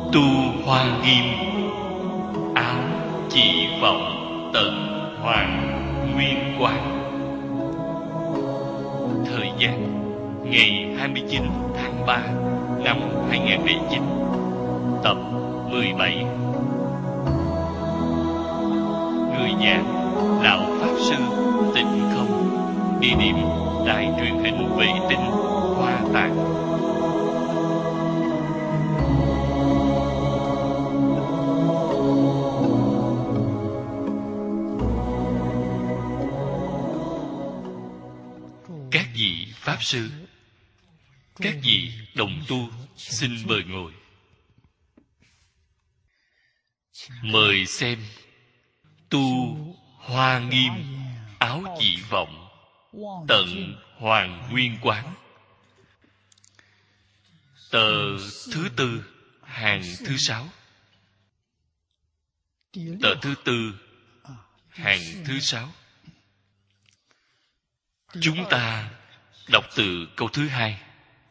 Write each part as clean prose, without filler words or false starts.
Tu hoa nghiêm, áo chỉ vọng tận hoàng nguyên quán. Thời gian ngày 29 tháng 3 năm 2009. Tập 17. Người giảng Lão Pháp Sư Tịnh Không. Địa điểm Đài truyền hình vệ tinh Hoa Tạng. Các vị Pháp Sư, các vị đồng tu, xin mời ngồi. Mời xem Tu hoa nghiêm, áo chỉ vọng tận hoàng nguyên quán. Tờ thứ tư, hàng thứ 6. Tờ thứ tư, hàng thứ 6. Chúng ta đọc từ câu thứ 2.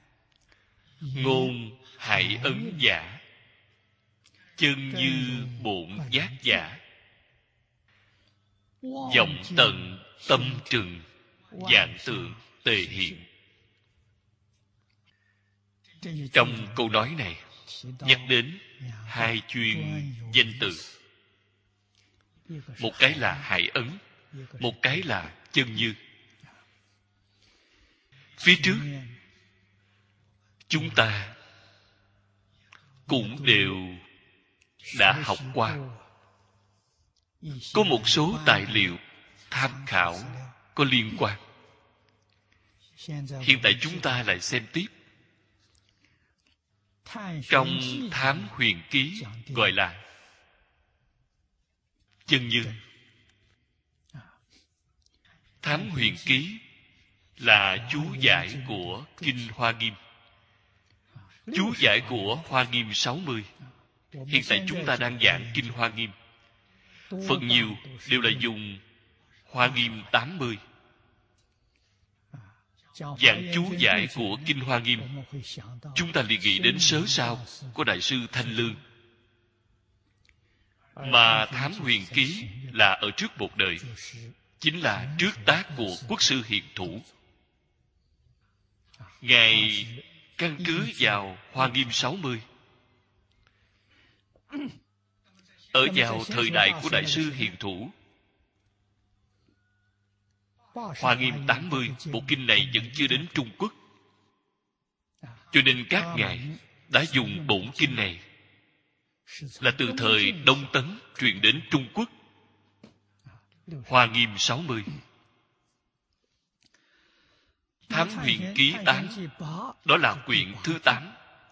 Ngôn hải ấn giả, chân như bổn giác giả, vọng tận tâm trừng, vạn tượng tề hiện. Trong câu nói này nhắc đến hai chuyên danh từ. Một cái là hải ấn, một cái là chân như. Phía trước chúng ta cũng đều đã học qua. Có một số tài liệu tham khảo có liên quan. Hiện tại chúng ta lại xem tiếp. Trong Thám Huyền Ký gọi là chân như. Thám Huyền Ký là chú giải của Kinh Hoa Nghiêm. Chú giải của Hoa Nghiêm 60. Hiện tại chúng ta đang giảng Kinh Hoa Nghiêm. Phần nhiều đều là dùng Hoa Nghiêm 80. Giảng chú giải của Kinh Hoa Nghiêm, chúng ta liền nghĩ đến Sớ Sao của Đại sư Thanh Lương. Mà Thám Huyền Ký là ở trước một đời, chính là trước tác của Quốc sư Hiền Thủ. Ngài căn cứ vào Hoa Nghiêm 60. Ở vào thời đại của Đại sư Hiền Thủ, Hoa Nghiêm 80, bộ kinh này vẫn chưa đến Trung Quốc. Cho nên các ngài đã dùng bổn kinh này là từ thời Đông Tấn truyền đến Trung Quốc. Hoa Nghiêm 60. Thám Huyền Ký 8, đó là quyển thứ 8.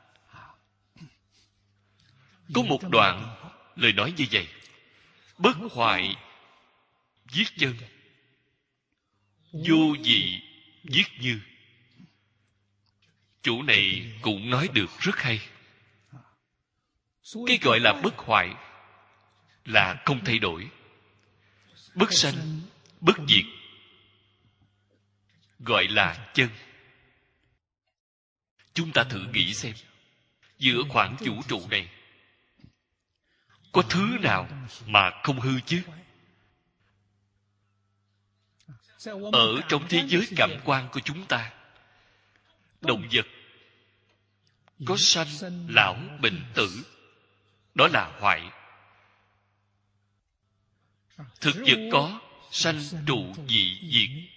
Có một đoạn lời nói như vậy: bất hoại viết chân, vô dị viết như. Chủ này cũng nói được rất hay. Cái gọi là bất hoại là không thay đổi, bất sanh bất diệt, gọi là chân. Chúng ta thử nghĩ xem, giữa khoảng vũ trụ này có thứ nào mà không hư chứ? Ở trong thế giới cảm quan của chúng ta, động vật có sanh lão bệnh tử, đó là hoại. Thực vật có sanh trụ dị diệt.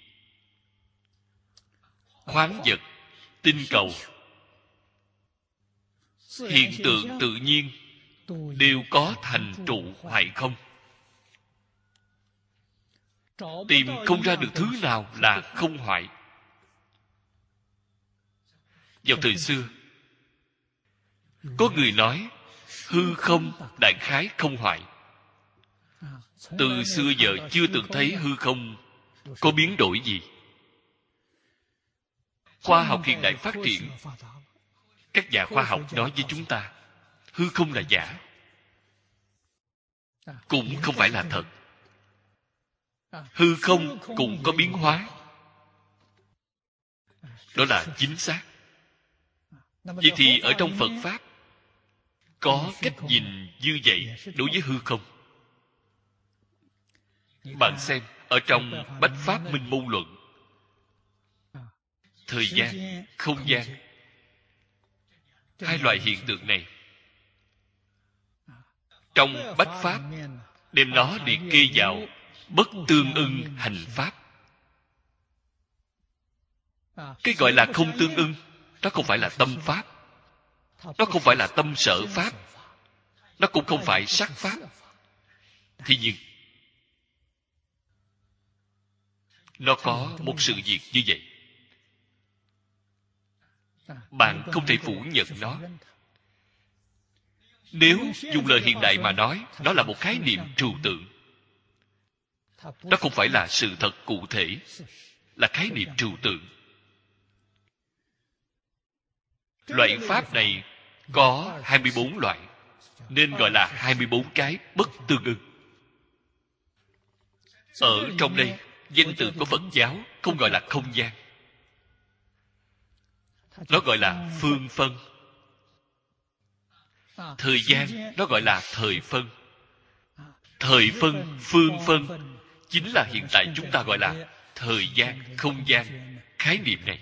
Khoáng vật, tinh cầu, hiện tượng tự nhiên đều có thành trụ hoại không. Tìm không ra được thứ nào là không hoại. Vào thời xưa, có người nói hư không đại khái không hoại. Từ xưa giờ chưa từng thấy hư không có biến đổi gì. Khoa học hiện đại phát triển, các nhà khoa học nói với chúng ta hư không là giả, cũng không phải là thật. Hư không cũng có biến hóa, đó là chính xác. Vậy thì ở trong Phật Pháp, có cách nhìn như vậy đối với hư không. Bạn xem, ở trong Bách Pháp Minh Môn Luận, thời gian, không gian, hai loại hiện tượng này, trong Bách Pháp đem nó liệt kê vào bất tương ưng hành pháp. Cái gọi là không tương ưng, nó không phải là tâm pháp, nó không phải là tâm sở pháp, nó cũng không phải sắc pháp. Thế nhưng nó có một sự việc như vậy, bạn không thể phủ nhận nó. Nếu dùng lời hiện đại mà nói, nó là một khái niệm trừu tượng. Nó không phải là sự thật cụ thể, là khái niệm trừu tượng. Loại pháp này có 24 loại, nên gọi là 24 cái bất tương ưng. Ở trong đây, danh từ của Phật giáo không gọi là không gian, nó gọi là phương phân. Thời gian nó gọi là thời phân. Thời phân, phương phân chính là hiện tại chúng ta gọi là thời gian, không gian. Khái niệm này,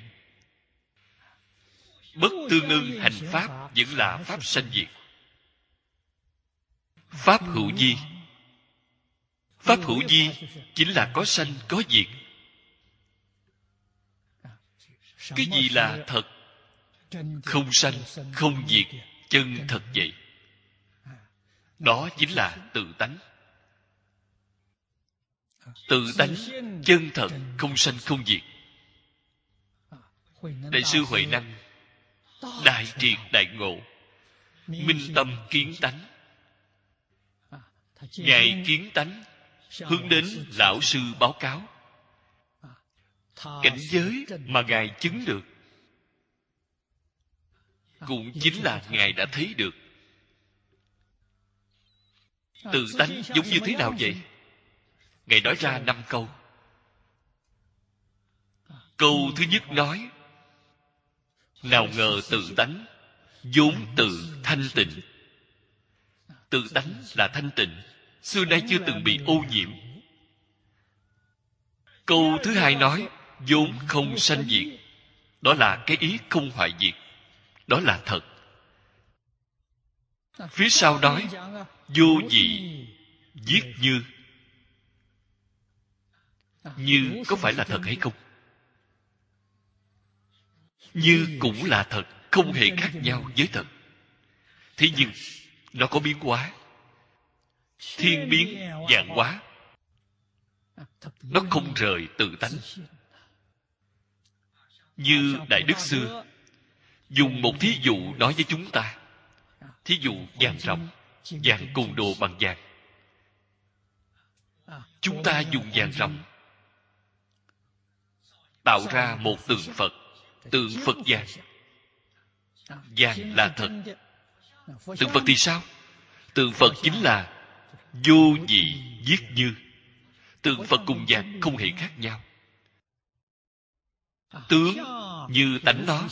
bất tương ưng hành pháp vẫn là pháp sanh diệt. Pháp hữu vi. Pháp hữu vi chính là có sanh có diệt. Cái gì là thật? Không sanh, không diệt, chân thật vậy. Đó chính là tự tánh. Tự tánh, chân thật, không sanh không diệt. Đại sư Huệ Năng đại triệt đại ngộ, minh tâm kiến tánh. Ngài kiến tánh, hướng đến lão sư báo cáo. Cảnh giới mà Ngài chứng được cũng chính là Ngài đã thấy được. Tự tánh giống như thế nào vậy? Ngài nói ra 5 câu. Câu thứ nhất nói: nào ngờ tự tánh vốn tự thanh tịnh. Tự tánh là thanh tịnh, xưa nay chưa từng bị ô nhiễm. Câu thứ hai nói: vốn không sanh diệt. Đó là cái ý không hoại diệt. Đó là thật. Phía sau nói: vô dị viết như. Như có phải là thật hay không? Như cũng là thật, không hề khác nhau với thật. Thế nhưng nó có biến hóa, thiên biến vạn hóa. Nó không rời tự tánh. Như Đại Đức xưa dùng một thí dụ nói với chúng ta. Thí dụ vàng ròng, vàng cùng đồ bằng vàng. Chúng ta dùng vàng ròng tạo ra một tượng Phật. Tượng Phật vàng. Vàng là thật. Tượng Phật thì sao? Tượng Phật chính là vô dị viết như. Tượng Phật cùng vàng không hề khác nhau. Tướng như tánh nó,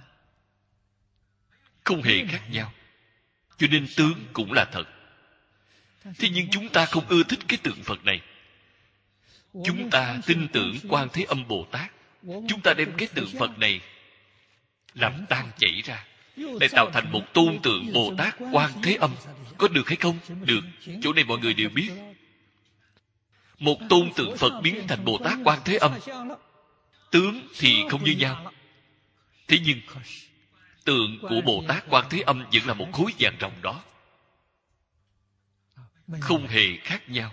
không hề khác nhau. Cho nên tướng cũng là thật. Thế nhưng chúng ta không ưa thích cái tượng Phật này. Chúng ta tin tưởng Quan Thế Âm Bồ Tát. Chúng ta đem cái tượng Phật này làm tan chảy ra, để tạo thành một tôn tượng Bồ Tát Quan Thế Âm. Có được hay không? Được. Chỗ này mọi người đều biết. Một tôn tượng Phật biến thành Bồ Tát Quan Thế Âm, tướng thì không như nhau. Thế nhưng tượng của Bồ Tát Quan Thế Âm vẫn là một khối vàng ròng đó, không hề khác nhau.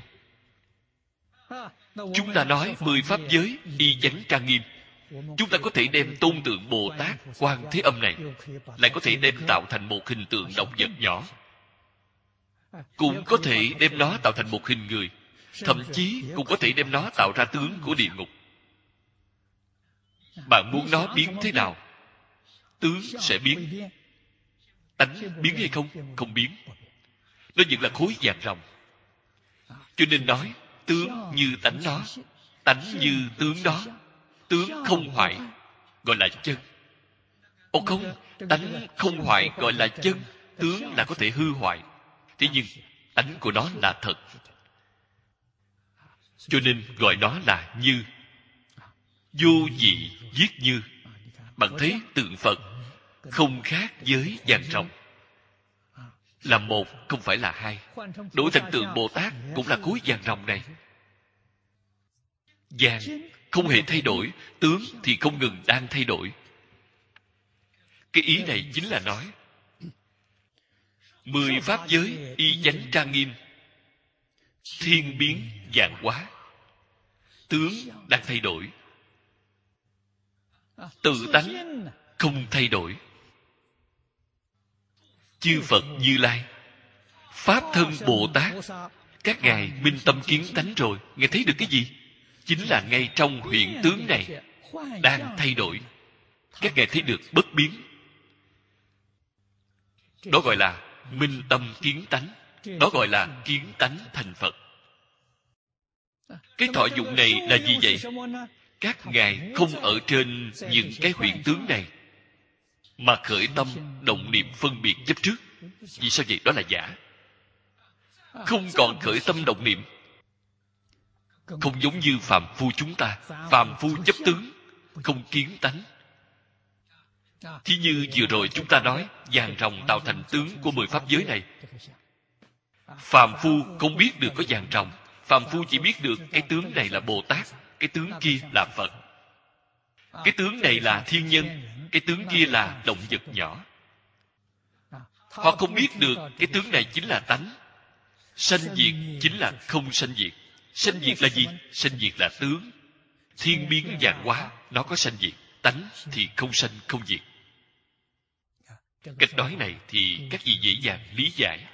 Chúng ta nói 10 pháp giới y chánh trang nghiêm. Chúng ta có thể đem tôn tượng Bồ Tát Quan Thế Âm này, lại có thể đem tạo thành một hình tượng động vật nhỏ, cũng có thể đem nó tạo thành một hình người, thậm chí cũng có thể đem nó tạo ra tướng của địa ngục. Bạn muốn nó biến thế nào? Tướng sẽ biến. Tánh biến hay không? Không biến. Nó vẫn là khối vàng ròng. Cho nên nói tướng như tánh nó, tánh như tướng đó. Tướng không hoại gọi là chân. Ồ không, tánh không hoại gọi là chân. tướng là có thể hư hoại. Thế nhưng tánh của nó là thật, cho nên gọi nó là như. Vô dị viết như. Bạn thấy tượng Phật không khác với vàng ròng, là một không phải là hai. Đổi thành tượng Bồ Tát cũng là khối vàng ròng này. Vàng không hề thay đổi, tướng thì không ngừng đang thay đổi. Cái ý này chính là nói 10 pháp giới y chánh trang nghiêm, thiên biến vạn hóa. Tướng đang thay đổi, tự tánh không thay đổi. Chư Phật Như Lai, Pháp thân Bồ Tát, các ngài minh tâm kiến tánh rồi. Ngài thấy được cái gì? Chính là ngay trong hiện tướng này đang thay đổi. Các ngài thấy được bất biến. Đó gọi là minh tâm kiến tánh. Đó gọi là kiến tánh thành Phật. Cái thọ dụng này là gì vậy? Các ngài không ở trên những cái hiện tướng này mà khởi tâm động niệm phân biệt chấp trước. Vì sao vậy? Đó là giả. Không còn khởi tâm động niệm. Không giống như phàm phu chúng ta. Phàm phu chấp tướng, không kiến tánh. Thí như vừa rồi chúng ta nói, vàng ròng tạo thành tướng của 10 pháp giới này. Phàm phu không biết được có vàng ròng. Phàm phu chỉ biết được cái tướng này là Bồ Tát, cái tướng kia là Phật. Cái tướng này là thiên nhân, cái tướng kia là động vật nhỏ. Họ không biết được cái tướng này chính là tánh. Sanh diệt chính là không sanh diệt. Sanh diệt là gì? Sanh diệt là tướng. Thiên biến vạn hóa, nó có sanh diệt. Tánh thì không sanh không diệt. Cách nói này thì các vị dễ dàng lý giải.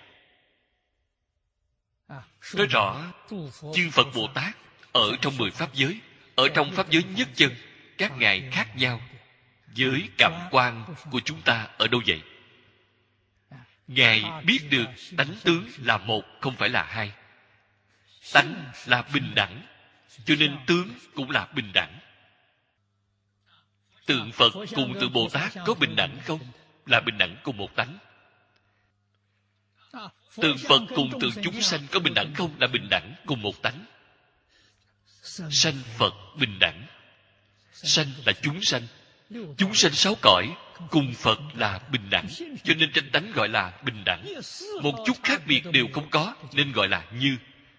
Nói rõ, chư Phật Bồ Tát ở trong 10 pháp giới, ở trong pháp giới nhất chân, các ngài khác nhau với cảm quan của chúng ta ở đâu vậy? Ngài biết được tánh tướng là một, không phải là hai. Tánh là bình đẳng, cho nên tướng cũng là bình đẳng. Tượng Phật cùng tượng Bồ Tát có bình đẳng không? Là bình đẳng cùng một tánh. Tượng Phật cùng tượng chúng sanh có bình đẳng không? Là bình đẳng cùng một tánh. Sanh Phật bình đẳng. Sanh là chúng sanh. Chúng sanh 6 cõi cùng Phật là bình đẳng, cho nên trên tánh gọi là bình đẳng. Một chút khác biệt đều không có, nên gọi là như.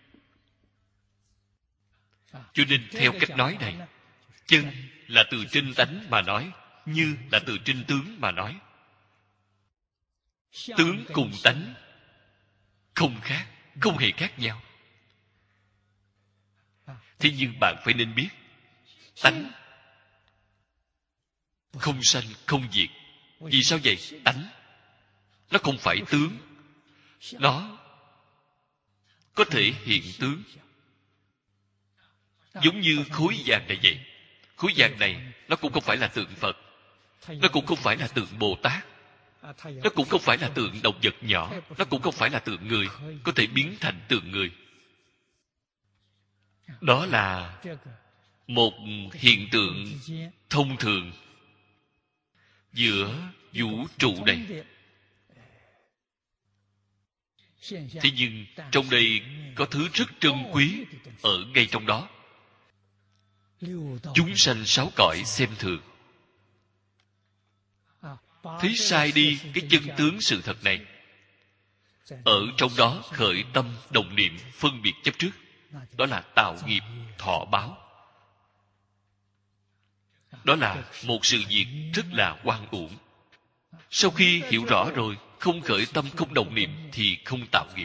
Cho nên theo cách nói này, chân là từ trên tánh mà nói, như là từ trên tướng mà nói. Tướng cùng tánh không khác, không hề khác nhau. Thế nhưng bạn phải nên biết, tánh không sanh không diệt. Vì sao vậy? Tánh nó không phải tướng, nó có thể hiện tướng. Giống như khối vàng này vậy. Khối vàng này nó cũng không phải là tượng Phật, nó cũng không phải là tượng Bồ Tát, nó cũng không phải là tượng động vật nhỏ, nó cũng không phải là tượng người, có thể biến thành tượng người. Đó là một hiện tượng thông thường giữa vũ trụ này. Thế nhưng trong đây có thứ rất trân quý ở ngay trong đó. Chúng sanh 6 cõi xem thường, thấy sai đi cái chân tướng sự thật này. Ở trong đó khởi tâm động niệm phân biệt chấp trước. Đó là tạo nghiệp thọ báo. Đó là một sự việc rất là oan uổng. Sau khi hiểu rõ rồi, không khởi tâm không động niệm thì không tạo nghiệp.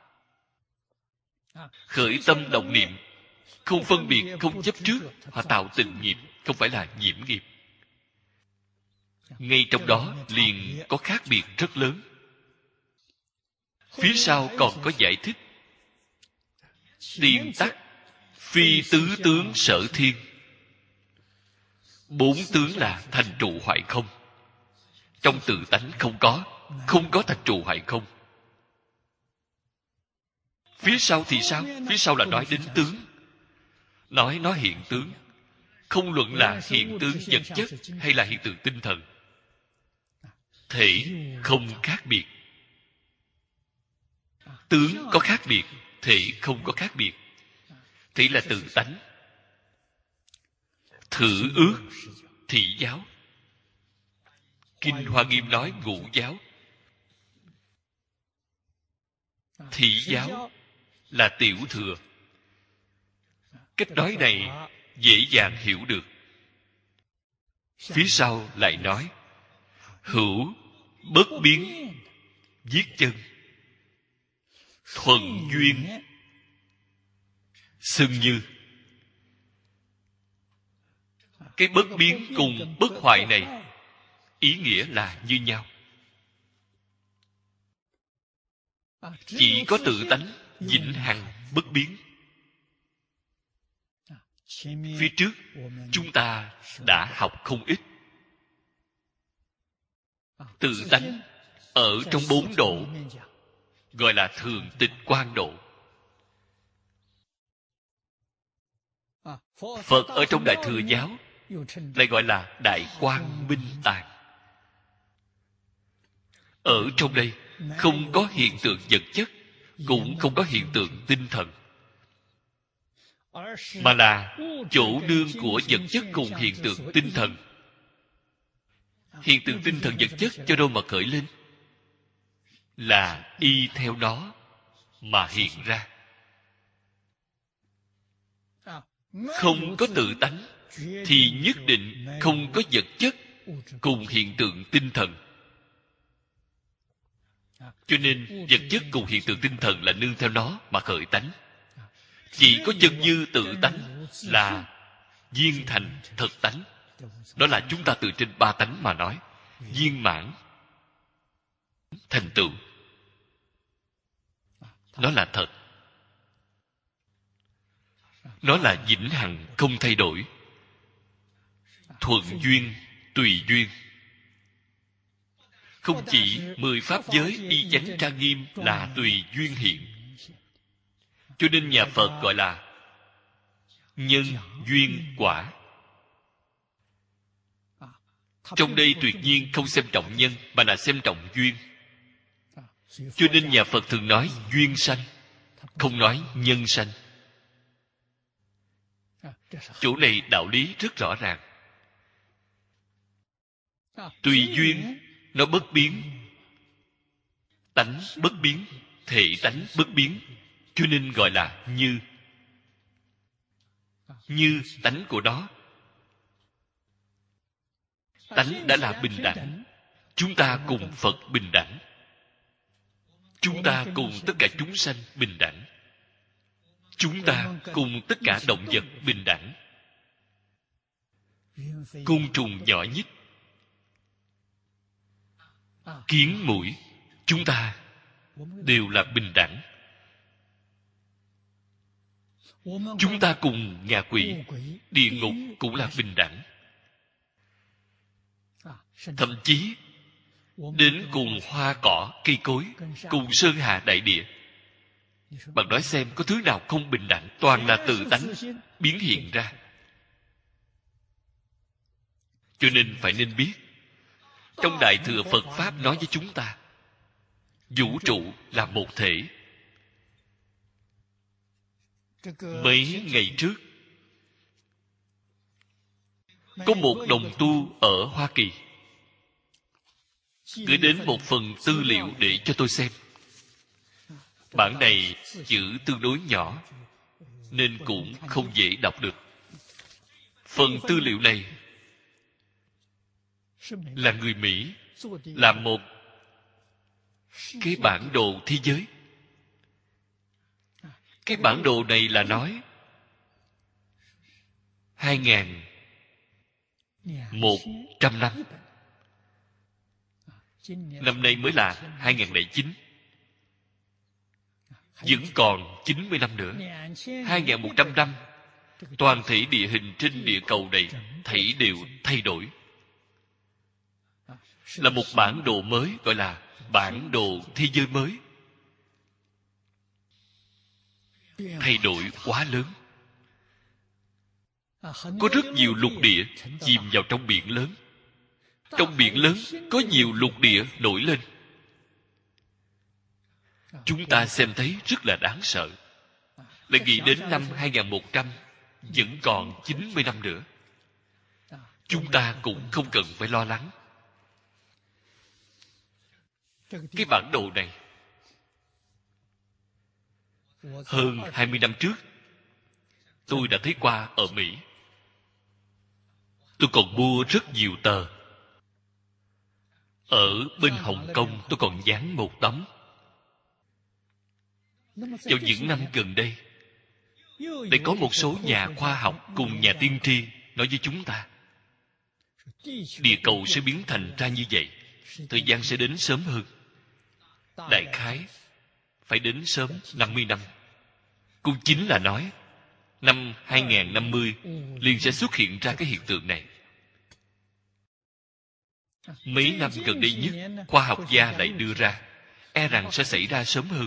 Khởi tâm động niệm, không phân biệt không chấp trước, họ tạo tình nghiệp, không phải là nhiễm nghiệp. Ngay trong đó liền có khác biệt rất lớn. Phía sau còn có giải thích. Tiền tắc phi tứ tướng sở thiên. 4 tướng là thành trụ hoại không. Trong tự tánh không có thành trụ hoại không. Phía sau thì sao? Phía sau là nói đến tướng. Nói nó hiện tướng. Không luận là hiện tướng vật chất hay là hiện tượng tinh thần. Thể không khác biệt. tướng có khác biệt, thể không có khác biệt. Thể là tự tánh. Thử ước thị giáo. Kinh Hoa Nghiêm nói ngũ giáo. Thị giáo là tiểu thừa. Cách nói này dễ dàng hiểu được. Phía sau lại nói hữu bất biến viết chân, thuần duyên xưng như. Cái bất biến cùng bất hoại này ý nghĩa là như nhau. Chỉ có tự tánh vĩnh hằng bất biến. Phía trước chúng ta đã học không ít. Tự tánh ở trong 4 độ gọi là thường tịch quan độ. Phật ở trong Đại Thừa Giáo lại gọi là Đại Quang Minh Tàng. Ở trong đây không có hiện tượng vật chất, cũng không có hiện tượng tinh thần, mà là chỗ nương của vật chất cùng hiện tượng tinh thần. Hiện tượng tinh thần vật chất cho đâu mà khởi lên? Là y theo đó mà hiện ra. Không có tự tánh thì nhất định không có vật chất cùng hiện tượng tinh thần. Cho nên vật chất cùng hiện tượng tinh thần là nương theo nó mà khởi tánh. Chỉ có chân như tự tánh là viên thành thật tánh. Đó là chúng ta từ trên 3 tánh mà nói. Viên mãn, thành tựu. Nó là thật. Nó là vĩnh hằng không thay đổi. Thuận duyên, tùy duyên. Không chỉ 10 pháp giới y chánh trang nghiêm là tùy duyên hiện. Cho nên nhà Phật gọi là nhân duyên quả. Trong đây tuyệt nhiên không xem trọng nhân, mà là xem trọng duyên. Cho nên nhà Phật thường nói duyên sanh, không nói nhân sanh. Chỗ này đạo lý rất rõ ràng. Tùy duyên nó bất biến, tánh bất biến, thể tánh bất biến, cho nên gọi là như. Như tánh của đó. Tánh đã là bình đẳng. Chúng ta cùng Phật bình đẳng. Chúng ta cùng tất cả chúng sanh bình đẳng. Chúng ta cùng tất cả động vật bình đẳng. Côn trùng nhỏ nhất, kiến muỗi, chúng ta đều là bình đẳng. Chúng ta cùng ngạ quỷ, địa ngục cũng là bình đẳng. Thậm chí đến cùng hoa cỏ, cây cối, cùng sơn hà đại địa. Bạn nói xem có thứ nào không bình đẳng? Toàn là tự tánh biến hiện ra. Cho nên phải nên biết, trong Đại Thừa Phật Pháp nói với chúng ta, vũ trụ là một thể. Mấy ngày trước, có một đồng tu ở Hoa Kỳ gửi đến một phần tư liệu để cho tôi xem. Bản này chữ tương đối nhỏ nên cũng không dễ đọc được. Phần tư liệu này là người Mỹ làm một cái bản đồ thế giới. Cái bản đồ này là nói 2100 năm. Năm nay mới là 2009. Vẫn còn 90 năm nữa. 2100 năm, toàn thể địa hình trên địa cầu này thảy đều thay đổi. Là một bản đồ mới, gọi là bản đồ thế giới mới. Thay đổi quá lớn. Có rất nhiều lục địa chìm vào trong biển lớn. Trong biển lớn có nhiều lục địa nổi lên. chúng ta xem thấy rất là đáng sợ. Lại nghĩ đến năm 2100 vẫn còn 90 năm nữa, chúng ta cũng không cần phải lo lắng. Cái bản đồ này hơn 20 năm trước tôi đã thấy qua ở Mỹ. Tôi còn mua rất nhiều tờ. Ở bên Hồng Kông tôi còn dán một tấm. Vào những năm gần đây, để có một số nhà khoa học cùng nhà tiên tri nói với chúng ta địa cầu sẽ biến thành ra như vậy, thời gian sẽ đến sớm hơn. Đại khái phải đến sớm 50 năm. Cũng chính là nói năm 2050 liền sẽ xuất hiện ra cái hiện tượng này. Mấy năm gần đây nhất, khoa học gia lại đưa ra e rằng sẽ xảy ra sớm hơn.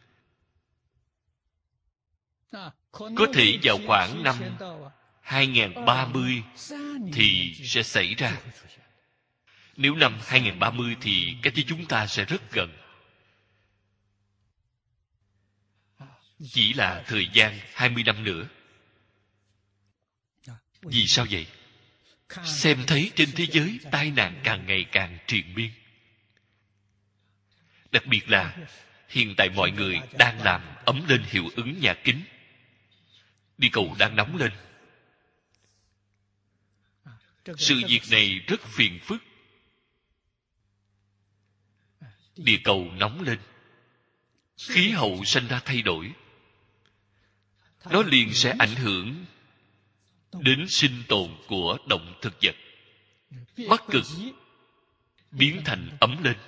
Có thể vào khoảng năm 2030 thì sẽ xảy ra. Nếu năm 2030 thì cách với chúng ta sẽ rất gần. Chỉ là thời gian 20 năm nữa. Vì sao vậy? Xem thấy trên thế giới tai nạn càng ngày càng triền miên. Đặc biệt là hiện tại mọi người đang làm ấm lên hiệu ứng nhà kính. Địa cầu đang nóng lên. Sự việc này rất phiền phức. Địa cầu nóng lên, khí hậu sinh ra thay đổi. Nó liền sẽ ảnh hưởng đến sinh tồn của động thực vật. Bắc cực biến thành ấm lên.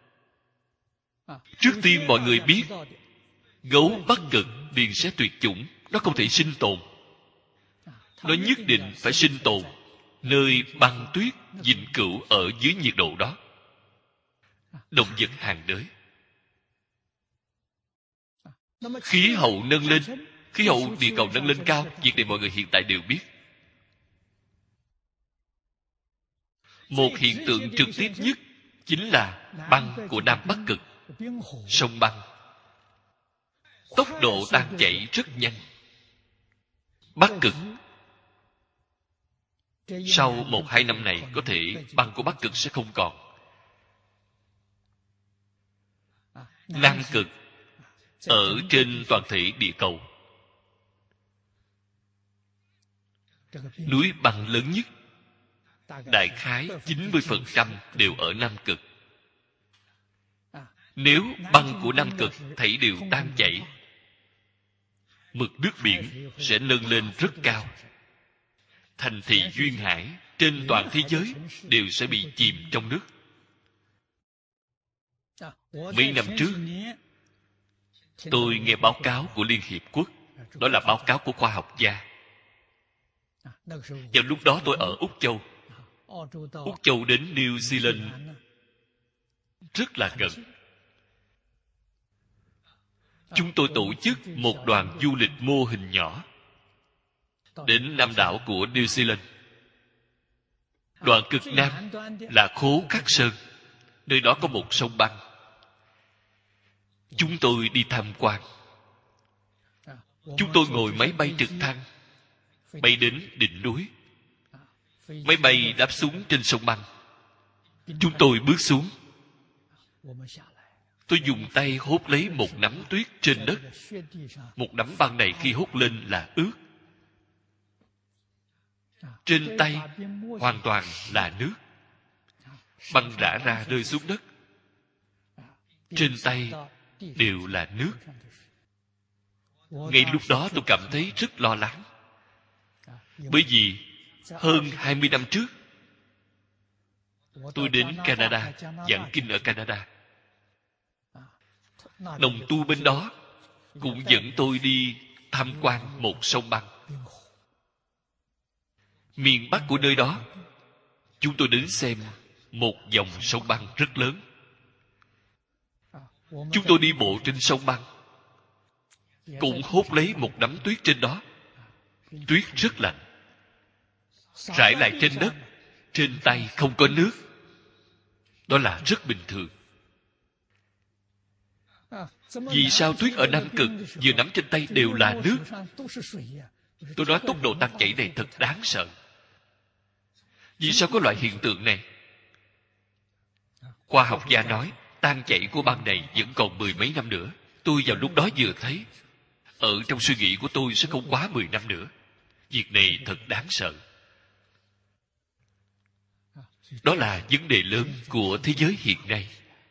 Trước tiên mọi người biết gấu Bắc cực liền sẽ tuyệt chủng. Nó không thể sinh tồn. Nó nhất định phải sinh tồn nơi băng tuyết vĩnh cửu ở dưới nhiệt độ đó. Động vật hàng đới. Khí hậu nâng lên, khí hậu địa cầu nâng lên cao, việc này mọi người hiện tại đều biết. Một hiện tượng trực tiếp nhất chính là băng của Nam Bắc cực, sông băng. Tốc độ tan chảy rất nhanh. Bắc cực sau 1-2 năm này có thể băng của Bắc cực sẽ không còn. Nam cực ở trên toàn thể địa cầu, núi băng lớn nhất đại khái 90% đều ở Nam cực. Nếu băng của Nam cực thảy đều tan chảy, mực nước biển sẽ nâng lên rất cao. Thành thị duyên hải trên toàn thế giới đều sẽ bị chìm trong nước. Mấy năm trước, tôi nghe báo cáo của Liên Hiệp Quốc. Đó là báo cáo của khoa học gia. Vào lúc đó tôi ở Úc Châu. Úc Châu đến New Zealand rất là gần. Chúng tôi tổ chức một đoàn du lịch mô hình nhỏ đến Nam đảo của New Zealand. Đoạn cực Nam là Khố Cát Sơn. Nơi đó có một sông băng. Chúng tôi đi tham quan. Chúng tôi ngồi máy bay trực thăng bay đến đỉnh núi. Máy bay đáp xuống trên sông băng. Chúng tôi bước xuống. Tôi dùng tay hốt lấy một nắm tuyết trên đất. Một nắm băng này khi hốt lên là ướt. Trên tay hoàn toàn là nước. Băng rã ra rơi xuống đất. Trên tay đều là nước. Ngay lúc đó tôi cảm thấy rất lo lắng. Bởi vì hơn 20 năm trước tôi đến Canada, giảng kinh ở Canada. Đồng tu bên đó cũng dẫn tôi đi tham quan một sông băng. Miền Bắc của nơi đó, chúng tôi đến xem một dòng sông băng rất lớn. Chúng tôi đi bộ trên sông băng, cũng hốt lấy một nắm tuyết trên đó. Tuyết rất lạnh, rải lại trên đất. Trên tay không có nước. Đó là rất bình thường. Vì sao tuyết ở Nam Cực vừa nắm trên tay đều là nước? Tôi nói tốc độ tan chảy này thật đáng sợ. Vì sao có loại hiện tượng này? Khoa học gia nói tan chảy của băng này vẫn còn 10 mấy năm nữa. Tôi vào lúc đó vừa thấy, ở trong suy nghĩ của tôi sẽ không quá 10 năm nữa. Việc này thật đáng sợ. Đó là vấn đề lớn của thế giới hiện nay.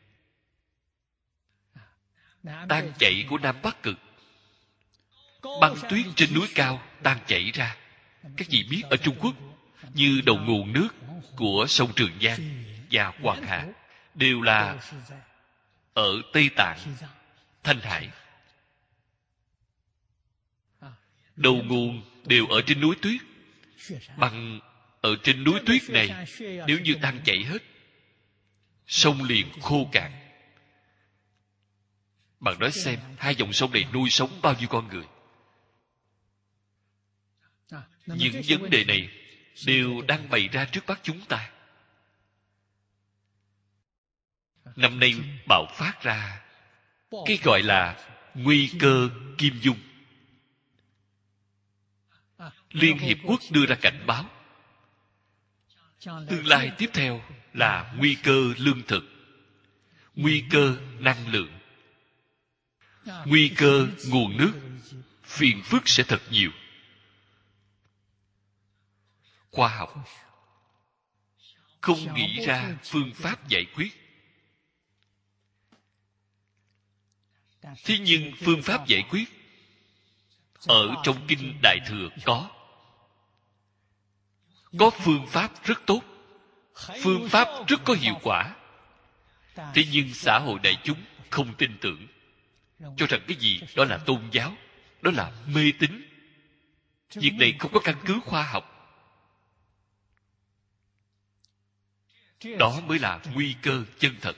Tan chảy của Nam Bắc Cực, băng tuyết trên núi cao tan chảy ra. Các vị biết ở Trung Quốc, như đầu nguồn nước của sông Trường Giang và Hoàng Hà đều là ở Tây Tạng, Thanh Hải. Đầu nguồn đều ở trên núi tuyết. Băng ở trên núi tuyết này nếu như tan chảy hết, sông liền khô cạn. Bạn nói xem, hai dòng sông này nuôi sống bao nhiêu con người? Những vấn đề này đều đang bày ra trước mắt chúng ta. Năm nay bạo phát ra cái gọi là nguy cơ kim dung. Liên Hiệp Quốc đưa ra cảnh báo tương lai tiếp theo là nguy cơ lương thực, nguy cơ năng lượng, nguy cơ nguồn nước. Phiền phức sẽ thật nhiều. Khoa học không nghĩ ra phương pháp giải quyết. Thế nhưng phương pháp giải quyết ở trong Kinh Đại Thừa có. Có phương pháp rất tốt, phương pháp rất có hiệu quả. Thế nhưng xã hội đại chúng không tin tưởng, cho rằng cái gì đó là tôn giáo, đó là mê tín. Việc này không có căn cứ khoa học. Đó mới là nguy cơ chân thật.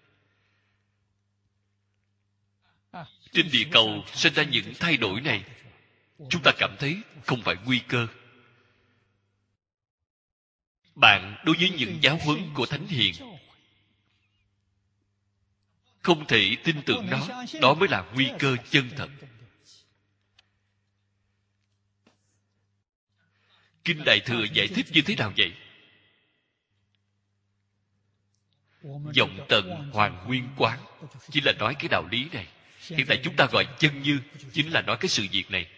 Trên địa cầu sinh ra những thay đổi này, chúng ta cảm thấy không phải nguy cơ. Bạn đối với những giáo huấn của Thánh Hiền không thể tin tưởng nó, đó mới là nguy cơ chân thật. Kinh Đại Thừa giải thích như thế nào vậy? Vọng tận hoàn nguyên quán chỉ là nói cái đạo lý này. Hiện tại chúng ta gọi chân như chính là nói cái sự việc này.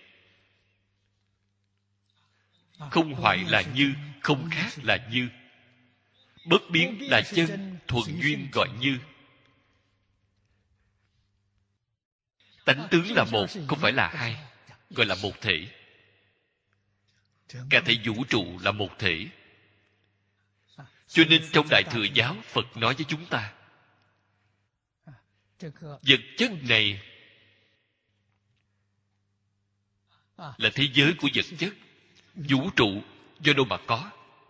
Không hoại là như, không khác là như. Bất biến là chân, thuần duyên gọi như. Tánh tướng là một, không phải là hai, gọi là một thể. Cả thể vũ trụ là một thể. Cho nên trong Đại Thừa giáo, Phật nói với chúng ta, vật chất này là thế giới của vật chất. Vũ trụ do đâu mà có?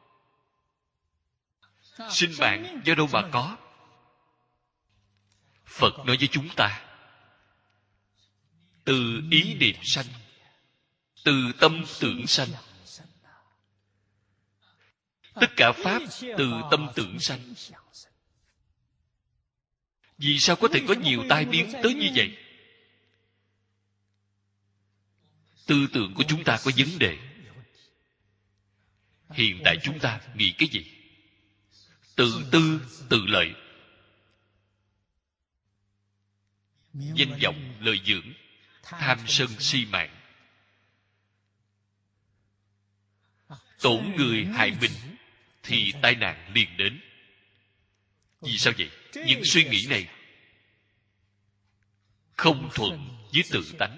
Sinh mạng do đâu mà có? Phật nói với chúng ta, từ ý niệm sanh, từ tâm tưởng sanh. Tất cả pháp từ tâm tưởng sanh. Vì sao có thể có nhiều tai biến tới như vậy? Tư tưởng của chúng ta có vấn đề. Hiện tại chúng ta nghĩ cái gì? Tự tư, tự lợi. Danh vọng, lợi dưỡng, tham sân si mạng. Tổn người hại mình thì tai nạn liền đến. Vì sao vậy? Những suy nghĩ này không thuận với tự tánh.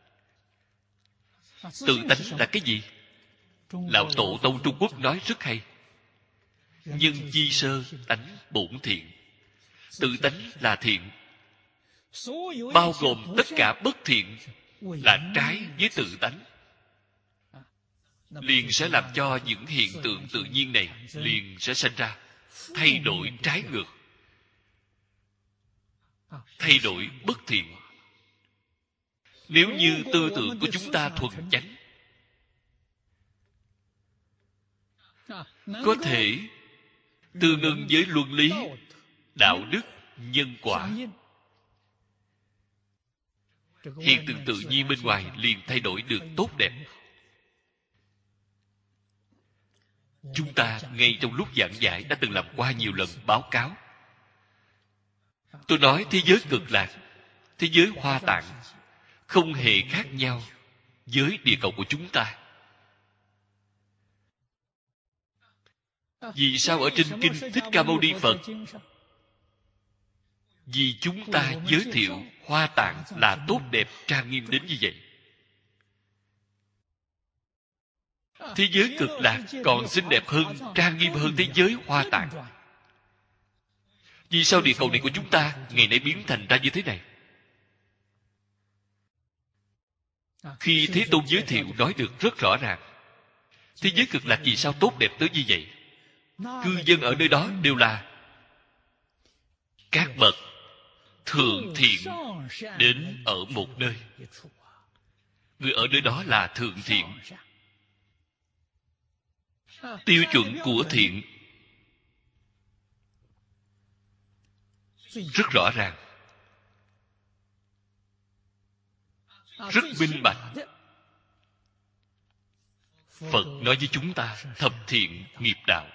Tự tánh là cái gì? Lão Tổ Tông Trung Quốc nói rất hay. Nhân chi sơ tánh bổn thiện. Tự tánh là thiện, bao gồm tất cả bất thiện là trái với tự tánh, liền sẽ làm cho những hiện tượng tự nhiên này liền sẽ sinh ra thay đổi trái ngược, thay đổi bất thiện. Nếu như tư tưởng của chúng ta thuần chánh, có thể tương ưng với luân lý, đạo đức, nhân quả, hiện tượng tự nhiên bên ngoài liền thay đổi được tốt đẹp. Chúng ta ngay trong lúc giảng giải đã từng làm qua nhiều lần báo cáo. Tôi nói thế giới cực lạc, thế giới Hoa Tạng không hề khác nhau với địa cầu của chúng ta. Vì sao ở trên kinh Thích Ca Mâu Ni Phật? Vì chúng ta giới thiệu Hoa Tạng là tốt đẹp trang nghiêm đến như vậy. Thế giới cực lạc còn xinh đẹp hơn, trang nghiêm hơn thế giới Hoa Tạng. Vì sao địa cầu này của chúng ta ngày nay biến thành ra như thế này? Khi Thế Tôn giới thiệu nói được rất rõ ràng. Thế giới cực lạc vì sao tốt đẹp tới như vậy? Cư dân ở nơi đó đều là các bậc thượng thiện đến ở một nơi. Người ở nơi đó là thượng thiện. Tiêu chuẩn của thiện rất rõ ràng, rất minh bạch. Phật nói với chúng ta thập thiện nghiệp đạo.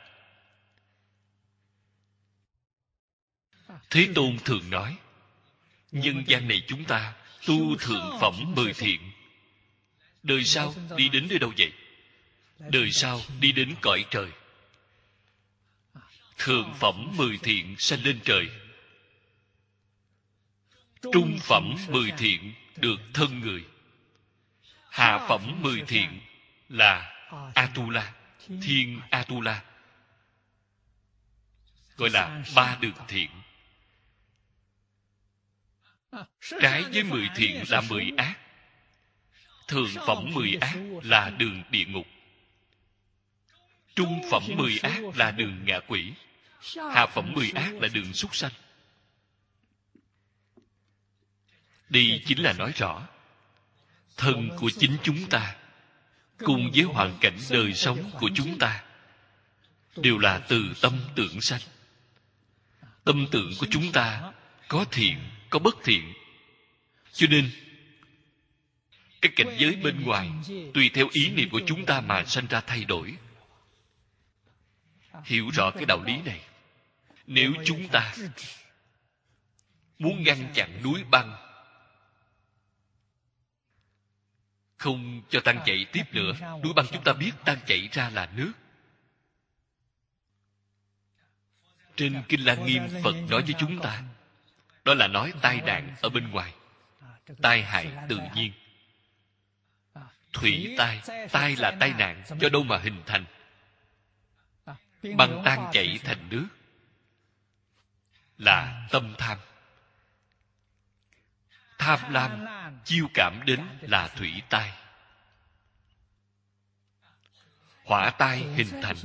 Thế Tôn thường nói, nhân gian này chúng ta tu thượng phẩm 10 thiện. Đời sau đi đến nơi đâu vậy? Đời sau đi đến cõi trời. Thượng phẩm 10 thiện sanh lên trời. Trung phẩm 10 thiện được thân người. Hạ phẩm 10 thiện là Atula, thiên Atula, gọi là 3 đường thiện. Trái với 10 thiện là 10 ác. Thượng phẩm 10 ác là đường địa ngục. Trung phẩm 10 ác là đường ngạ quỷ. Hạ phẩm 10 ác là đường súc sanh. Đây chính là nói rõ thân của chính chúng ta cùng với hoàn cảnh đời sống của chúng ta đều là từ tâm tưởng sanh. Tâm tưởng của chúng ta có thiện, có bất thiện. Cho nên cái cảnh giới bên ngoài tùy theo ý niệm của chúng ta mà sanh ra thay đổi. Hiểu rõ cái đạo lý này, nếu chúng ta muốn ngăn chặn núi băng không cho tăng chảy tiếp nữa, núi băng chúng ta biết đang chảy ra là nước. Trên Kinh Lăng Nghiêm, Phật nói với chúng ta, đó là nói tai nạn ở bên ngoài, tai hại tự nhiên. Thủy tai, tai là tai nạn do đâu mà hình thành? Băng tan chảy thành nước là tâm tham. Tham lam chiêu cảm đến là thủy tai. Hỏa tai hình thành.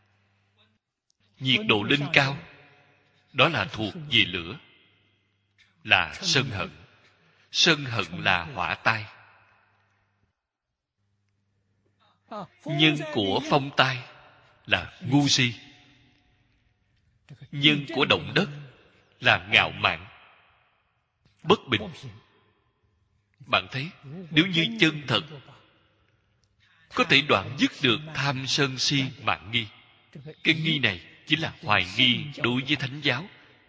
Nhiệt độ lên cao, đó là thuộc về lửa, là sân hận. Sân hận là hỏa tai. Nhân của phong tai là ngu si. Nhân của động đất là ngạo mạn, bất bình. Bạn thấy, nếu như chân thật có thể đoạn dứt được tham sân si mạn nghi, cái nghi này chính là hoài nghi đối với thánh giáo,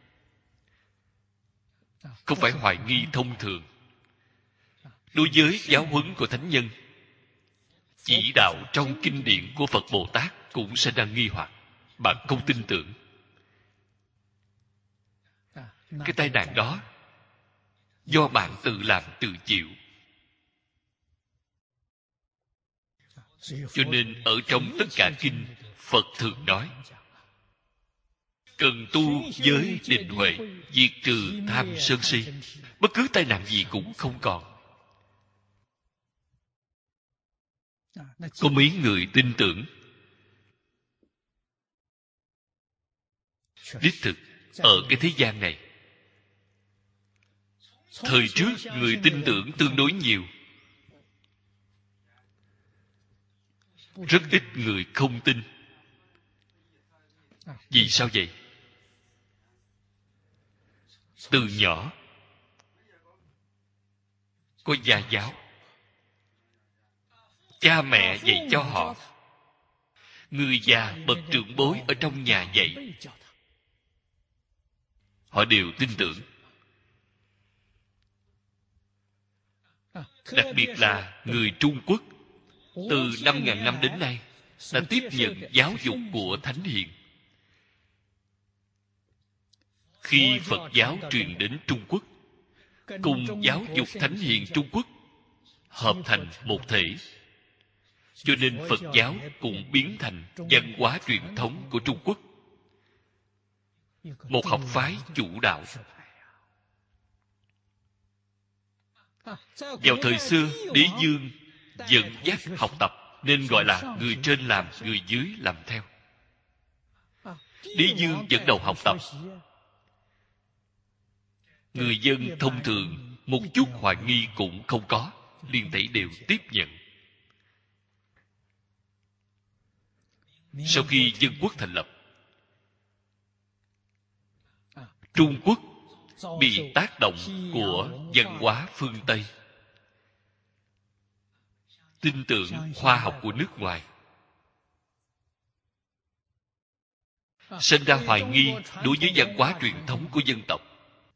không phải hoài nghi thông thường. Đối với giáo huấn của thánh nhân, chỉ đạo trong kinh điển của Phật Bồ Tát cũng sẽ đang nghi hoặc. Bạn không tin tưởng. Cái tai nạn đó do bạn tự làm tự chịu. Cho nên ở trong tất cả kinh, Phật thường nói cần tu giới định huệ, diệt trừ tham sân si. Bất cứ tai nạn gì cũng không còn. Có mấy người tin tưởng. Đích thực, ở cái thế gian này, thời trước người tin tưởng tương đối nhiều, rất ít người không tin. Vì sao vậy? Từ nhỏ có gia giáo. Cha mẹ dạy cho họ, người già bậc trưởng bối ở trong nhà dạy, họ đều tin tưởng. Đặc biệt là người Trung Quốc, từ 5.000 năm đến nay đã tiếp nhận giáo dục của Thánh Hiền. Khi Phật giáo truyền đến Trung Quốc, cùng giáo dục Thánh Hiền Trung Quốc hợp thành một thể, cho nên Phật giáo cũng biến thành văn hóa truyền thống của Trung Quốc, một học phái chủ đạo. Vào thời xưa, Đế Dương dẫn dắt học tập, nên gọi là người trên làm, người dưới làm theo. Đế Dương dẫn đầu học tập, người dân thông thường một chút hoài nghi cũng không có, liền thảy đều tiếp nhận. Sau khi dân quốc thành lập, Trung Quốc bị tác động của văn hóa phương Tây, tin tưởng khoa học của nước ngoài, sinh ra hoài nghi đối với văn hóa truyền thống của dân tộc.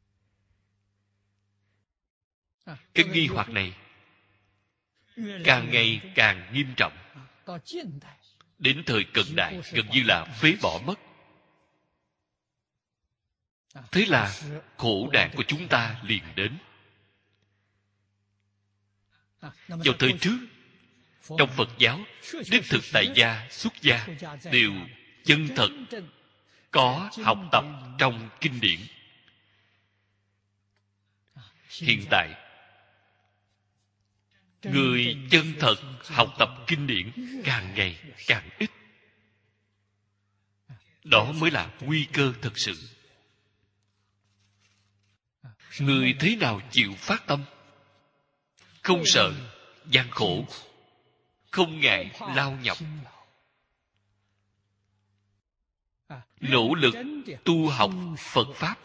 Cái nghi hoặc này càng ngày càng nghiêm trọng, đến thời cận đại gần như là phế bỏ mất. Thế là khổ nạn của chúng ta liền đến. Vào thời trước, trong Phật giáo, đích thực tại gia, xuất gia đều chân thật có học tập trong kinh điển. Hiện tại, người chân thật học tập kinh điển càng ngày càng ít. Đó mới là nguy cơ thật sự. Người thế nào chịu phát tâm, không sợ gian khổ, không ngại lao nhọc, nỗ lực tu học Phật Pháp,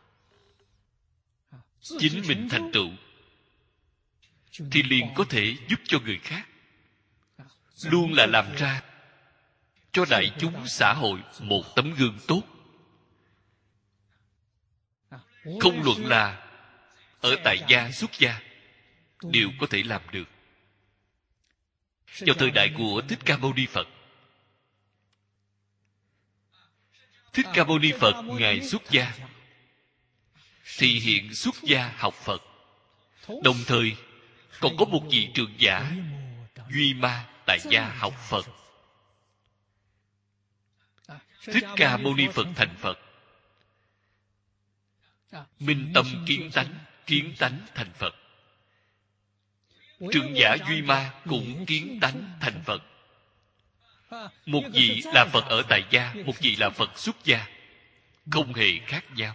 chính mình thành tựu, thì liền có thể giúp cho người khác. Luôn là làm ra cho đại chúng xã hội một tấm gương tốt. Không luận là ở tại gia, xuất gia, đều có thể làm được. Vào thời đại của Thích Ca Mâu Ni Phật, Thích Ca Mâu Ni Phật ngài xuất gia, thì hiện xuất gia học Phật, đồng thời còn có một vị trưởng giả Duy Ma tại gia học Phật. Thích Ca Mâu Ni Phật thành Phật, minh tâm kiến tánh thành Phật. Trưởng giả Duy Ma cũng kiến tánh thành Phật. Một vị là Phật ở tại gia, một vị là Phật xuất gia, không hề khác nhau.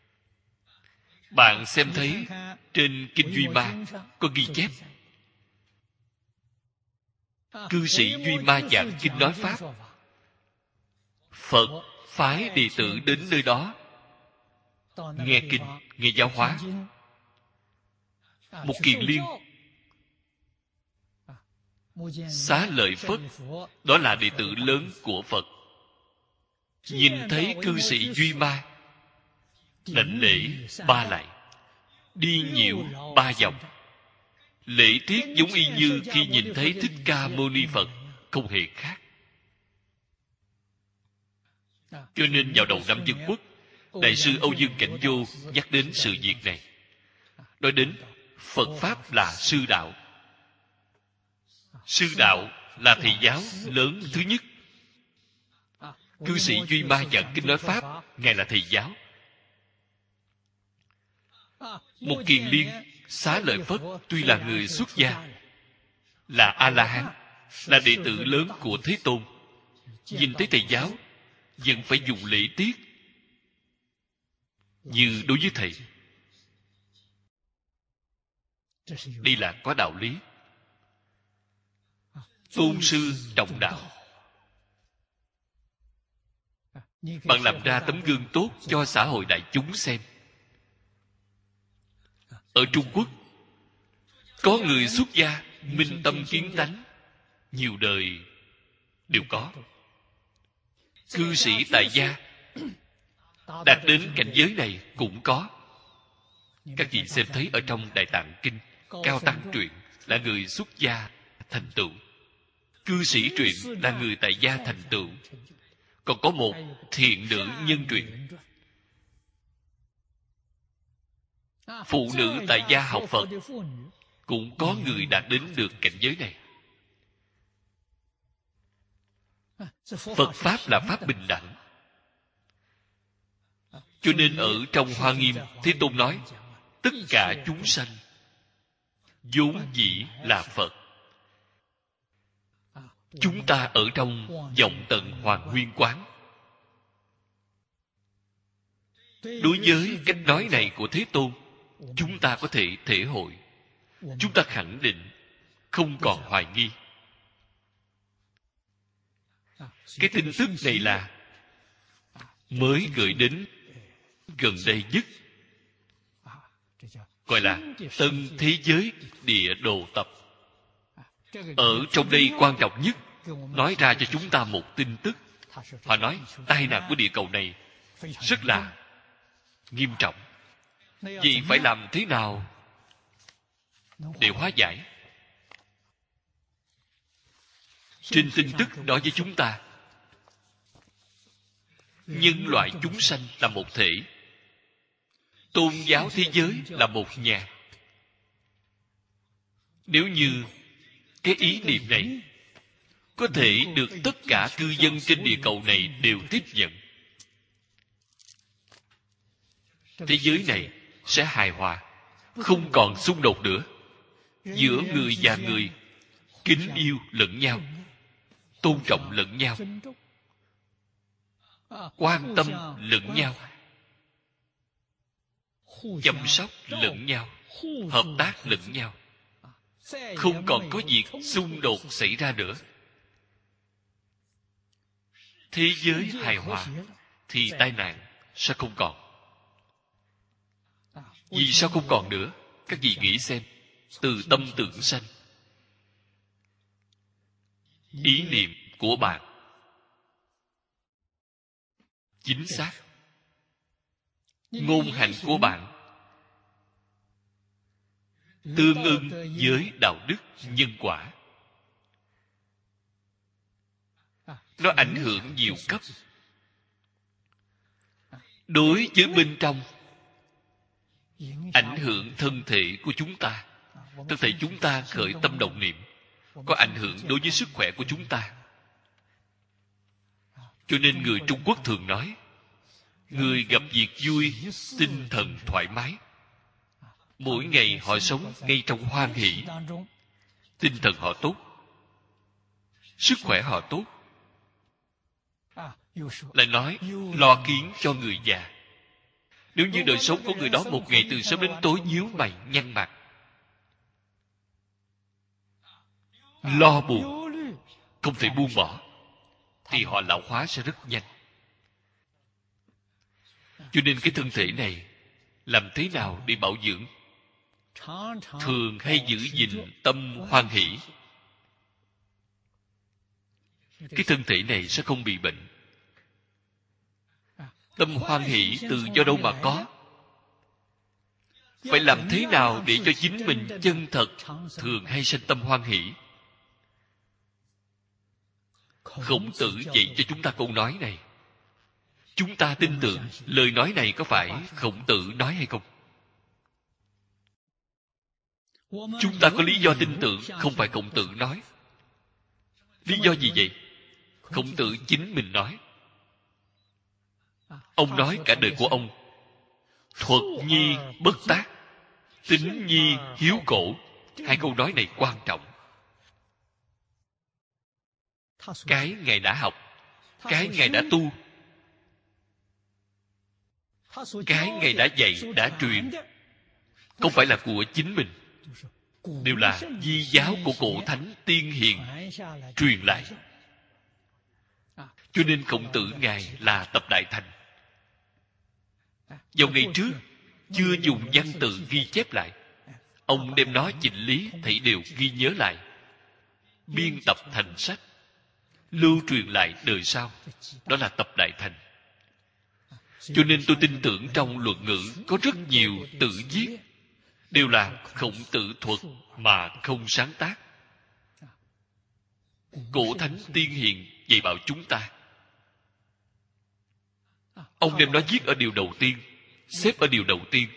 Bạn xem thấy trên kinh Duy Ma có ghi chép, cư sĩ Duy Ma giảng kinh nói Pháp, Phật phái đệ tử đến nơi đó nghe kinh, nghe giáo hóa. Một Kiền Liên, Xá Lợi Phất, đó là đệ tử lớn của Phật, nhìn thấy cư sĩ Duy Ma, đảnh lễ 3 lại, đi nhiễu 3 vòng. Lễ tiết giống y như khi nhìn thấy Thích Ca Mâu Ni Phật, không hề khác. Cho nên vào đầu năm Dân Quốc, Đại sư Âu Dương Cảnh Vô nhắc đến sự việc này, nói đến Phật Pháp là sư đạo. Sư đạo là thầy giáo lớn thứ nhất. Cư sĩ Duy Ma giảng kinh nói Pháp, ngài là thầy giáo. Một Kiền Liên, Xá Lợi Phất tuy là người xuất gia, là A-la-hán, là đệ tử lớn của Thế Tôn, nhìn thấy thầy giáo vẫn phải dùng lễ tiết như đối với thầy. Đây là có đạo lý. Tôn sư trọng đạo. Bạn làm ra tấm gương tốt cho xã hội đại chúng xem. Ở Trung Quốc, Có người xuất gia minh tâm kiến tánh, nhiều đời đều có. Cư sĩ tại gia đạt đến cảnh giới này cũng có. Các vị xem thấy ở trong Đại Tạng Kinh, Cao Tăng truyện là người xuất gia thành tựu, cư sĩ truyện là người tại gia thành tựu, còn có một thiện nữ nhân truyện, phụ nữ tại gia học Phật, cũng có người đạt đến được cảnh giới này. Phật Pháp là Pháp bình đẳng. Cho nên ở trong Hoa Nghiêm, Thế Tôn nói, tất cả chúng sanh vốn dĩ là Phật. Chúng ta ở trong vọng tận Hoàng Nguyên Quán. Đối với cách nói này của Thế Tôn, chúng ta có thể thể hội, chúng ta khẳng định, không còn hoài nghi. Cái tin tức này là mới gửi đến gần đây nhất, gọi là Tân Thế Giới Địa Đồ Tập. Ở trong đây quan trọng nhất, nói ra cho chúng ta một tin tức. Họ nói tai nạn của địa cầu này rất là nghiêm trọng. Vậy phải làm thế nào để hóa giải? Trên tin tức nói với chúng ta, nhân loại chúng sanh là một thể, tôn giáo thế giới là một nhà. Nếu như cái ý niệm này có thể được tất cả cư dân trên địa cầu này đều tiếp nhận, thế giới này sẽ hài hòa, không còn xung đột nữa. Giữa người và người kính yêu lẫn nhau, tôn trọng lẫn nhau, quan tâm lẫn nhau, chăm sóc lẫn nhau, hợp tác lẫn nhau, không còn có việc xung đột xảy ra nữa. Thế giới hài hòa thì tai nạn sẽ không còn. Vì sao không còn nữa? Các vị nghĩ xem. Từ tâm tưởng sanh, ý niệm của bạn chính xác, ngôn hành của bạn tương ưng với đạo đức nhân quả. Nó ảnh hưởng nhiều cấp. Đối với bên trong, ảnh hưởng thân thể của chúng ta. Thân thể chúng ta khởi tâm động niệm, có ảnh hưởng đối với sức khỏe của chúng ta. Cho nên người Trung Quốc thường nói, người gặp việc vui, tinh thần thoải mái. Mỗi ngày họ sống ngay trong hoan hỷ, tinh thần họ tốt, sức khỏe họ tốt. Lại nói, lo kiến cho người già. Nếu như đời sống của người đó một ngày từ sớm đến tối nhíu mày nhăn mặt, lo buồn, không thể buông bỏ, thì họ lão hóa sẽ rất nhanh. Cho nên cái thân thể này làm thế nào để bảo dưỡng? Thường hay giữ gìn tâm hoan hỷ, cái thân thể này sẽ không bị bệnh. Tâm hoan hỷ từ do đâu mà có? Phải làm thế nào để cho chính mình chân thật thường hay sinh tâm hoan hỷ? Khổng Tử dạy cho chúng ta câu nói này. Chúng ta tin tưởng lời nói này có phải Khổng Tử nói hay không? Chúng ta có lý do tin tưởng không phải Khổng Tử nói. Lý do gì vậy? Khổng Tử chính mình nói. Ông nói cả đời của ông, thuật nhi bất tác, tín nhi hiếu cổ. Hai câu nói này quan trọng. Cái Ngài đã học, cái Ngài đã tu, cái Ngài đã dạy, đã truyền, không phải là của chính mình, đều là di giáo của cổ thánh tiên hiền truyền lại. Cho nên Khổng Tử Ngài là tập đại thành. Vào ngày trước chưa dùng văn tự ghi chép lại, Ông đem nó chỉnh lý, thảy đều ghi nhớ lại, biên tập thành sách, lưu truyền lại đời sau. Đó là tập Đại Thành. Cho nên tôi tin tưởng trong Luận Ngữ có rất nhiều tự viết đều là Khổng Tử thuật mà không sáng tác. Cổ Thánh Tiên Hiền dạy bảo chúng ta. Ông đem nó viết ở điều đầu tiên, xếp ở điều đầu tiên.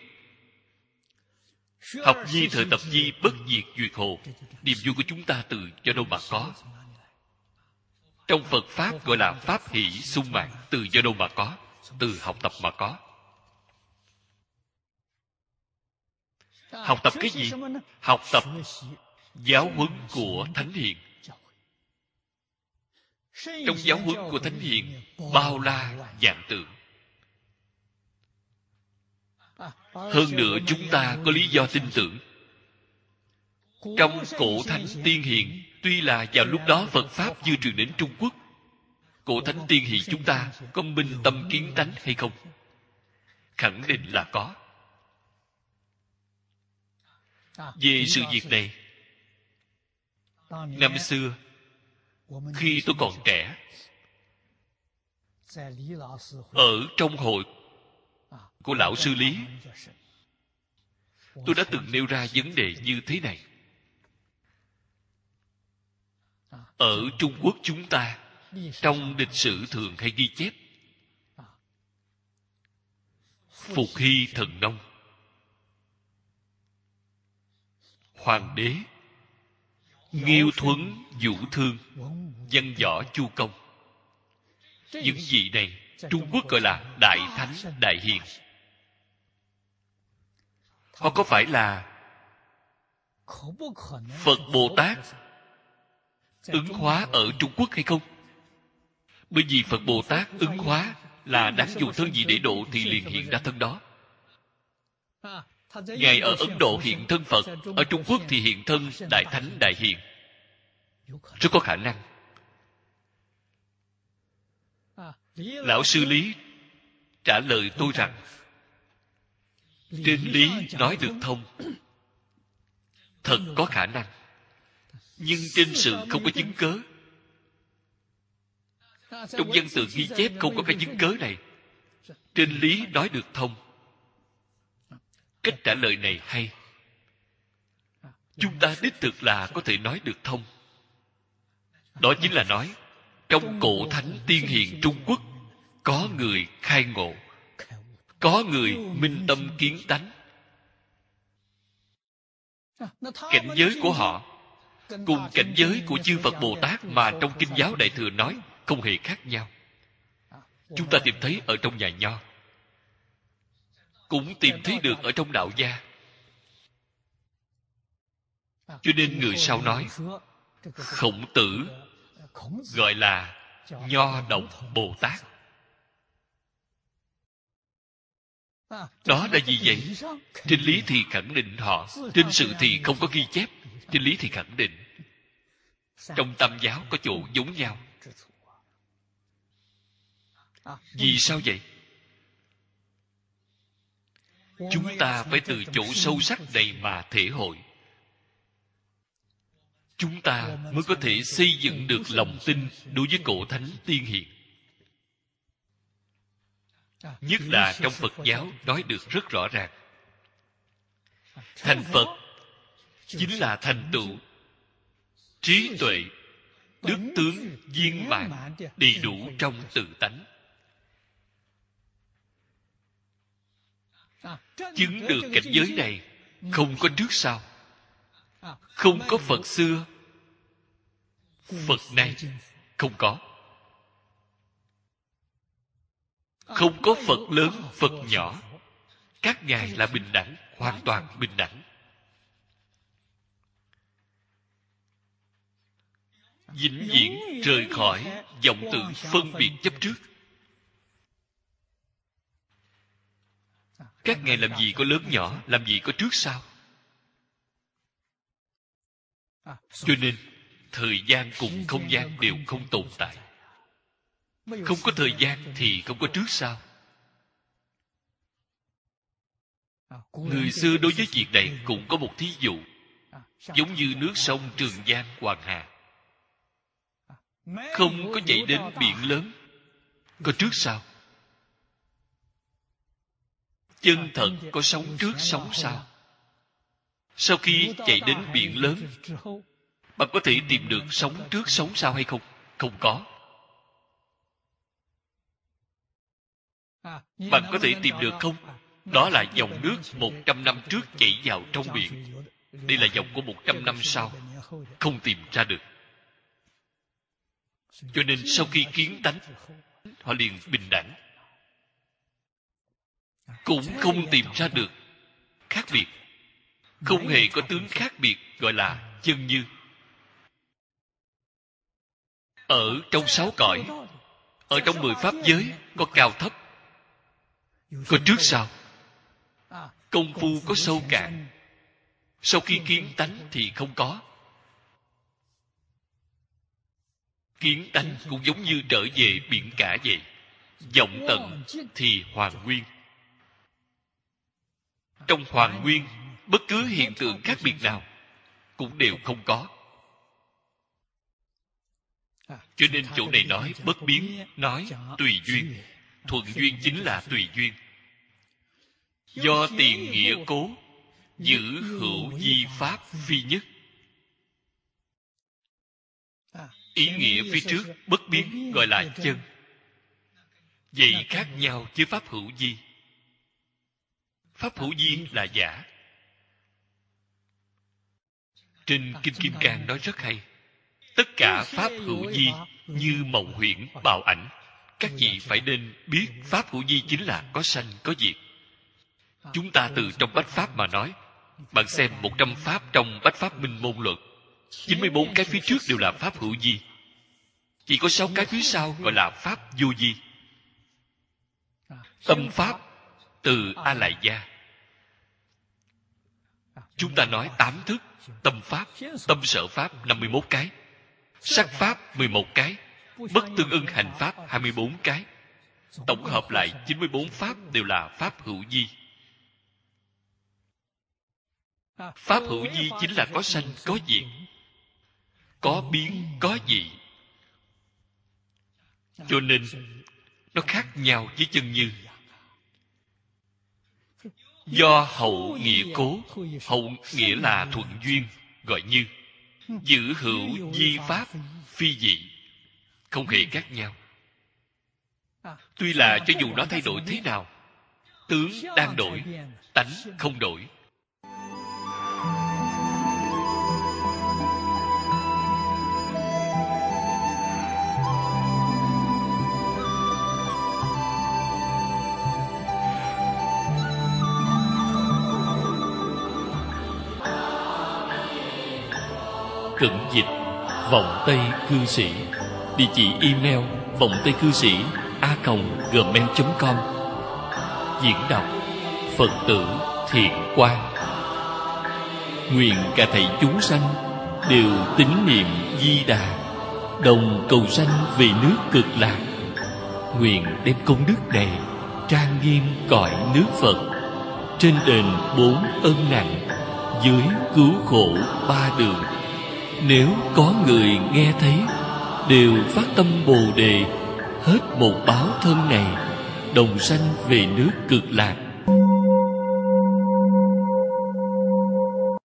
Học nhi thời tập nhi, bất diệt duyệt hồ. Niềm vui của chúng ta từ do đâu mà có? Trong Phật Pháp gọi là Pháp hỷ sung mãn. Từ do đâu mà có? Từ học tập mà có. Học tập cái gì? Học tập giáo huấn của Thánh Hiền. Trong giáo huấn của Thánh Hiền bao la vạn tượng. Hơn nữa chúng ta có lý do tin tưởng. Trong cổ Thánh Tiên Hiền, tuy là vào lúc đó Phật Pháp chưa truyền đến Trung Quốc, cổ Thánh Tiên Hiền chúng ta có minh tâm kiến tánh hay không? Khẳng định là có. Về sự việc này, năm xưa khi tôi còn trẻ, ở trong hội của lão sư Lý, tôi đã từng nêu ra vấn đề như thế này. Ở Trung Quốc chúng ta, trong lịch sử thường hay ghi chép Phục Hy Thần Nông, Hoàng đế, Nghiêu Thuấn Vũ Thương, Văn Võ Chu Công. Những vị này Trung Quốc gọi là Đại Thánh Đại Hiền. Họ có phải là Phật Bồ Tát ứng hóa ở Trung Quốc hay không? Bởi vì Phật Bồ Tát ứng hóa là đáng dùng thân gì để độ thì liền hiện ra thân đó. Ngài ở Ấn Độ hiện thân Phật, ở Trung Quốc thì hiện thân Đại Thánh Đại Hiền. Rất có khả năng. Lão sư Lý trả lời tôi rằng, trên lý nói được thông, thật có khả năng, nhưng trên sự không có chứng cớ. Trong văn tự ghi chép không có cái chứng cớ này. Trên lý nói được thông. Cách trả lời này hay. Chúng ta đích thực là có thể nói được thông. Đó chính là nói, trong cổ Thánh Tiên Hiền Trung Quốc có người khai ngộ, có người minh tâm kiến tánh. Cảnh giới của họ cùng cảnh giới của chư Phật Bồ Tát mà trong Kinh giáo Đại Thừa nói không hề khác nhau. Chúng ta tìm thấy ở trong nhà Nho, cũng tìm thấy được ở trong đạo gia. Cho nên người sau nói Khổng Tử gọi là Nho Đồng Bồ Tát. Đó là gì vậy? Trên lý thì khẳng định họ, trên sự thì không có ghi chép. Trên lý thì khẳng định. Trong Tam giáo có chỗ giống nhau. Vì sao vậy? Chúng ta phải từ chỗ sâu sắc này mà thể hội. Chúng ta mới có thể xây dựng được lòng tin đối với cổ Thánh Tiên Hiền. Nhất là trong Phật giáo nói được rất rõ ràng. Thành Phật chính là thành tựu trí tuệ, đức tướng viên mãn đầy đủ trong tự tánh. Chứng được cảnh giới này không có trước sau, không có Phật xưa, Phật nay không có. Không có Phật lớn, Phật nhỏ. Các ngài là bình đẳng, hoàn toàn bình đẳng. Vĩnh viễn rời khỏi vọng tưởng phân biệt chấp trước. Các ngài làm gì có lớn nhỏ, làm gì có trước sau. Cho nên thời gian cùng không gian đều không tồn tại. Không có thời gian thì không có trước sau. Người xưa đối với việc này cũng có một thí dụ, giống như nước sông Trường Giang, Hoàng Hà, không có chạy đến biển lớn, có trước sau. Chân thật có sóng trước sóng sau. Sau khi chạy đến biển lớn, bạn có thể tìm được sóng trước sóng sau hay không? Không có. Bạn có thể tìm được không? Đó là dòng nước 100 năm trước chảy vào trong biển. Đây là dòng của 100 năm sau. Không tìm ra được. Cho nên sau khi kiến tánh, họ liền bình đẳng. Cũng không tìm ra được khác biệt. Không hề có tướng khác biệt, gọi là chân như. Ở trong 6 cõi, ở trong 10 pháp giới, có cao thấp, có trước sau, công phu có sâu cạn. Sau khi kiến tánh thì không có. Kiến tánh cũng giống như trở về biển cả vậy. Vọng tận thì hoàn nguyên. Trong hoàn nguyên, bất cứ hiện tượng khác biệt nào cũng đều không có. Cho nên chỗ này nói bất biến, nói tùy duyên. Thuận duyên chính là tùy duyên. Do tiền nghĩa cố, giữ hữu di pháp phi nhất. Ý nghĩa phía trước bất biến gọi là chân. Vậy khác nhau với pháp hữu di. Pháp hữu di là giả. Trên Kinh Kim Cang nói rất hay. Tất cả pháp hữu di như mộng huyễn bào ảnh. Các vị phải nên biết pháp hữu di chính là có sanh có diệt. Chúng ta từ trong Bách Pháp mà nói. Bạn xem 100 pháp trong Bách Pháp Minh Môn Luận, 94 cái phía trước đều là pháp hữu di. Chỉ có 6 cái phía sau gọi là pháp vô di. Tâm pháp từ A Lại Gia. Chúng ta nói 8 thức. Tâm pháp, tâm sở pháp 51 cái, sắc pháp 11 cái, bất tương ưng hành pháp 24 cái. Tổng hợp lại 94 pháp đều là pháp hữu di. Pháp hữu di chính là có sanh có diệt, có biến có dị. Cho nên nó khác nhau với chân như. Do hậu nghĩa cố, hậu nghĩa là thuận duyên, gọi như. Giữ hữu di pháp phi dị, không hề khác nhau. Tuy là cho dù nó thay đổi thế nào, tướng đang đổi, tánh không đổi. Cận dịch Vọng Tây Cư Sĩ. Địa chỉ email vongtaycư sĩ@gmail.com. Diễn đọc Phật tử Thiện Quang. Nguyện cả thảy chúng sanh đều tín niệm Di Đà, đồng cầu sanh về nước Cực Lạc. Nguyện đem công đức này trang nghiêm cõi nước Phật, trên đền 4 ân nặng, dưới cứu khổ 3 đường. Nếu có người nghe thấy, đều phát tâm Bồ Đề, hết một báo thân này, đồng sanh về nước Cực Lạc.